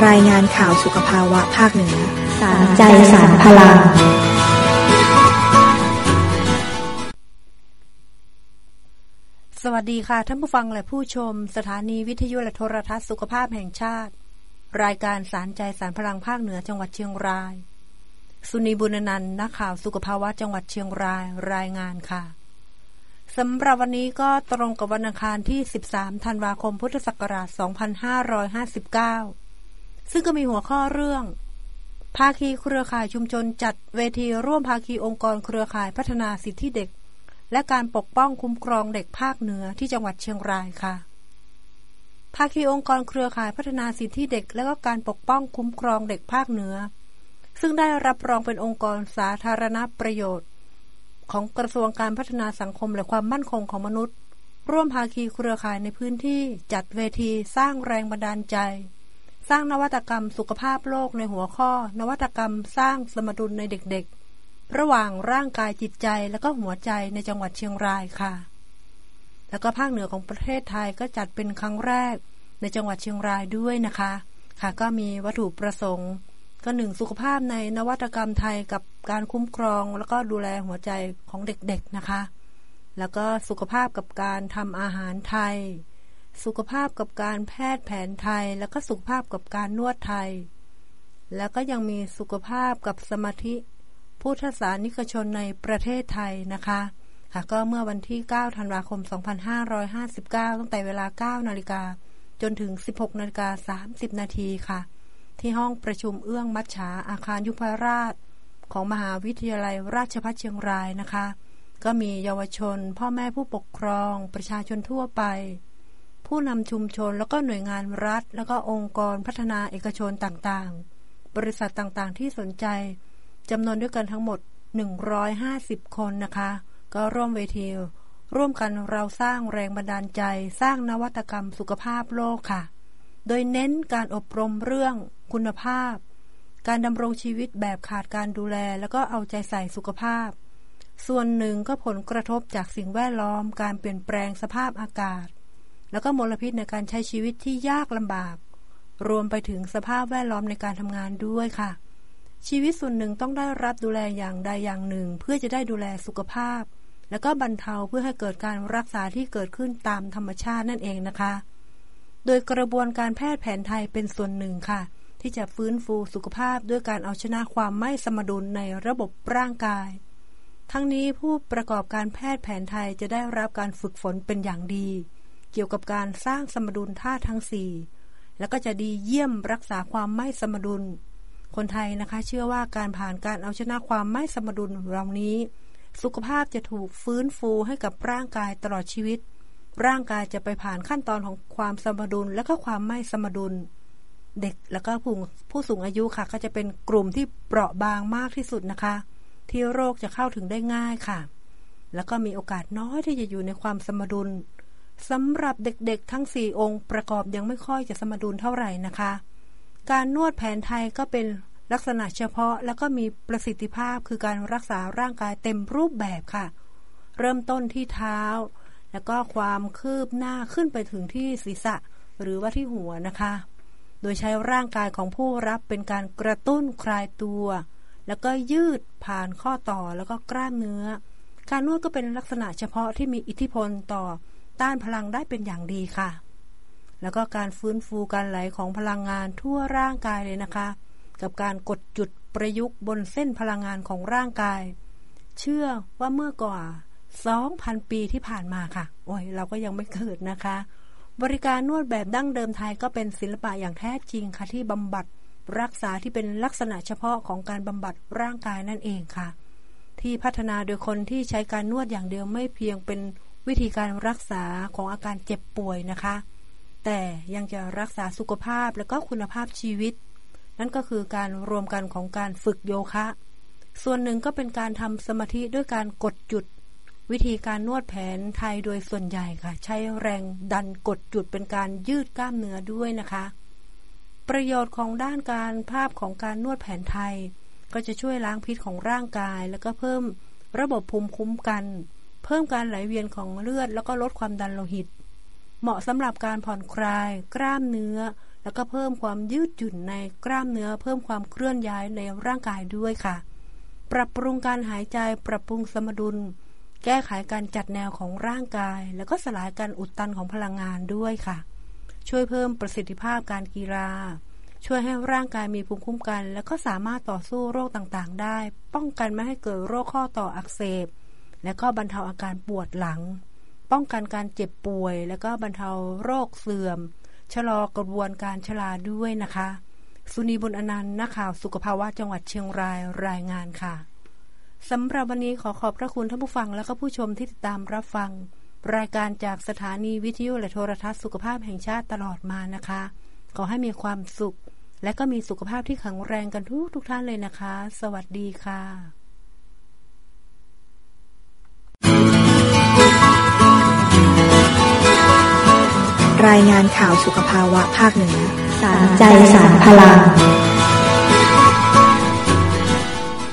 รายงานข่าวสุขภาวะภาคเหนือสารใจสารพลังสวัสดีค่ะท่านผู้ฟังและผู้ชมสถานีวิทยุและโทรทัศน์สุขภาพแห่งชาติรายการสารใจสารพลังภาคเหนือจังหวัดเชียงรายสุนีบุญนันท์นักข่าวสุขภาวะจังหวัดเชียงรายรายงานค่ะสำหรับวันนี้ก็ตรงกับวันอังคารที่13ธันวาคมพุทธศักราช2559ซึ่งก็มีหัวข้อเรื่องภาคีเครือข่ายชุมชนจัดเวทีร่วมภาคีองค์กรเครือข่ายพัฒนาสิทธิเด็กและการปกป้องคุ้มครองเด็กภาคเหนือที่จังหวัดเชียงรายค่ะภาคีองค์กรเครือข่ายพัฒนาสิทธิเด็กและก็การปกป้องคุ้มครองเด็กภาคเหนือซึ่งได้รับรองเป็นองค์กรสาธารณประโยชน์ของกระทรวงการพัฒนาสังคมและความมั่นคงของมนุษย์ร่วมภาคีเครือข่ายในพื้นที่จัดเวทีสร้างแรงบันดาลใจสร้างนวัตกรรมสุขภาพโลกในหัวข้อนวัตกรรมสร้างสมดุลในเด็กๆระหว่างร่างกายจิตใจและก็หัวใจในจังหวัดเชียงรายค่ะแล้วก็ภาคเหนือของประเทศไทยก็จัดเป็นครั้งแรกในจังหวัดเชียงรายด้วยนะคะค่ะก็มีวัตถุประสงค์ก็1สุขภาพในนวัตกรรมไทยกับการคุ้มครองแล้วก็ดูแลหัวใจของเด็กๆนะคะแล้วก็สุขภาพกับการทำอาหารไทยสุขภาพกับการแพทย์แผนไทยแล้วก็สุขภาพกับการนวดไทยแล้วก็ยังมีสุขภาพกับสมาธิพุทธศาสนิกชนในประเทศไทยนะคะค่ะก็เมื่อวันที่9ธันวาคม2559ตั้งแต่เวลา 9 นาฬิกาจนถึง 16 นาฬิกา 30 นาทีค่ะที่ห้องประชุมเอื้องมัจฉาอาคารยุพราชของมหาวิทยาลัยราชภัฏเชียงรายนะคะก็มีเยาวชนพ่อแม่ผู้ปกครองประชาชนทั่วไปผู้นำชุมชนแล้วก็หน่วยงานรัฐแล้วก็องค์กรพัฒนาเอกชนต่างๆบริษัทต่างๆที่สนใจจำนวนด้วยกันทั้งหมด150คนนะคะก็ร่วมเวทีร่วมกันเราสร้างแรงบันดาลใจสร้างนวัตกรรมสุขภาพโลกค่ะโดยเน้นการอบรมเรื่องคุณภาพการดำรงชีวิตแบบขาดการดูแลแล้วก็เอาใจใส่สุขภาพส่วนหนึ่งก็ผลกระทบจากสิ่งแวดล้อมการเปลี่ยนแปลงสภาพอากาศแล้วก็มลพิษในการใช้ชีวิตที่ยากลำบากรวมไปถึงสภาพแวดล้อมในการทำงานด้วยค่ะชีวิตส่วนหนึ่งต้องได้รับดูแลอย่างใดอย่างหนึ่งเพื่อจะได้ดูแลสุขภาพแล้วก็บรรเทาเพื่อให้เกิดการรักษาที่เกิดขึ้นตามธรรมชาตินั่นเองนะคะโดยกระบวนการแพทย์แผนไทยเป็นส่วนหนึ่งค่ะที่จะฟื้นฟูสุขภาพด้วยการเอาชนะความไม่สมดุลในระบบร่างกายทั้งนี้ผู้ประกอบการแพทย์แผนไทยจะได้รับการฝึกฝนเป็นอย่างดีเกี่ยวกับการสร้างสมดุลธาตุทั้ง4แล้วก็จะดีเยี่ยมรักษาความไม่สมดุลคนไทยนะคะเชื่อว่าการผ่านการเอาชนะความไม่สมดุลเหล่านี้สุขภาพจะถูกฟื้นฟูให้กับร่างกายตลอดชีวิตร่างกายจะไปผ่านขั้นตอนของความสมดุลและก็ความไม่สมดุลเด็กแล้วก็ผู้สูงอายุค่ะก็จะเป็นกลุ่มที่เปราะบางมากที่สุดนะคะที่โรคจะเข้าถึงได้ง่ายค่ะแล้วก็มีโอกาสน้อยที่จะอยู่ในความสมดุลสำหรับเด็กๆทั้ง4องค์ประกอบยังไม่ค่อยจะสมดุลเท่าไหร่นะคะการนวดแผนไทยก็เป็นลักษณะเฉพาะแล้วก็มีประสิทธิภาพคือการรักษาร่างกายเต็มรูปแบบค่ะเริ่มต้นที่เท้าแล้วก็ความคืบหน้าขึ้นไปถึงที่ศีรษะหรือว่าที่หัวนะคะโดยใช้ร่างกายของผู้รับเป็นการกระตุ้นคลายตัวแล้วก็ยืดผ่านข้อต่อแล้วก็กล้ามเนื้อการนวดก็เป็นลักษณะเฉพาะที่มีอิทธิพลต่อต้านพลังได้เป็นอย่างดีค่ะแล้วก็การฟื้นฟูการไหลของพลังงานทั่วร่างกายเลยนะคะกับการกดจุดประยุกต์บนเส้นพลังงานของร่างกายเชื่อว่าเมื่อกว่า 2,000 ปีที่ผ่านมาค่ะโอ้ยเราก็ยังไม่เกิดนะคะบริการนวดแบบดั้งเดิมไทยก็เป็นศิลปะอย่างแท้จริงค่ะที่บำบัดรักษาที่เป็นลักษณะเฉพาะของการบำบัดร่างกายนั่นเองค่ะที่พัฒนาโดยคนที่ใช้การนวดอย่างเดียวไม่เพียงเป็นวิธีการรักษาของอาการเจ็บป่วยนะคะแต่ยังจะรักษาสุขภาพและก็คุณภาพชีวิตนั่นก็คือการรวมกันของการฝึกโยคะส่วนหนึ่งก็เป็นการทำสมาธิด้วยการกดจุดวิธีการนวดแผนไทยโดยส่วนใหญ่ค่ะใช้แรงดันกดจุดเป็นการยืดกล้ามเนื้อด้วยนะคะประโยชน์ของด้านการภาพของการนวดแผนไทยก็จะช่วยล้างพิษของร่างกายแล้วก็เพิ่มระบบภูมิคุ้มกันเพิ่มการไหลเวียนของเลือดแล้วก็ลดความดันโลหิตเหมาะสำหรับการผ่อนคลายกล้ามเนื้อแล้วก็เพิ่มความยืดหยุ่นในกล้ามเนื้อเพิ่มความเคลื่อนย้ายในร่างกายด้วยค่ะปรับปรุงการหายใจปรับปรุงสมดุลแก้ไขการจัดแนวของร่างกายแล้วก็สลายการอุดตันของพลังงานด้วยค่ะช่วยเพิ่มประสิทธิภาพการกีฬาช่วยให้ร่างกายมีภูมิคุ้มกันแล้วก็สามารถต่อสู้โรคต่างๆได้ป้องกันไม่ให้เกิดโรคข้อต่ออักเสบและก็บรรเทาอาการปวดหลังป้องกันการเจ็บป่วยแล้วก็บรรเทาโรคเสื่อมชะลอกระบวนการชราด้วยนะคะสุนีบุญอนันต์นักข่าวสุขภาวะจังหวัดเชียงรายรายงานค่ะสำหรับวันนี้ขอขอบพระคุณท่านผู้ฟังและก็ผู้ชมที่ติดตามรับฟังรายการจากสถานีวิทยุและโทรทัศน์สุขภาพแห่งชาติตลอดมานะคะขอให้มีความสุขและก็มีสุขภาพที่แข็งแรงกันทุกท่านเลยนะคะสวัสดีค่ะรายงานข่าวสุขภาวะภาคเหนือสารใจสารพลัง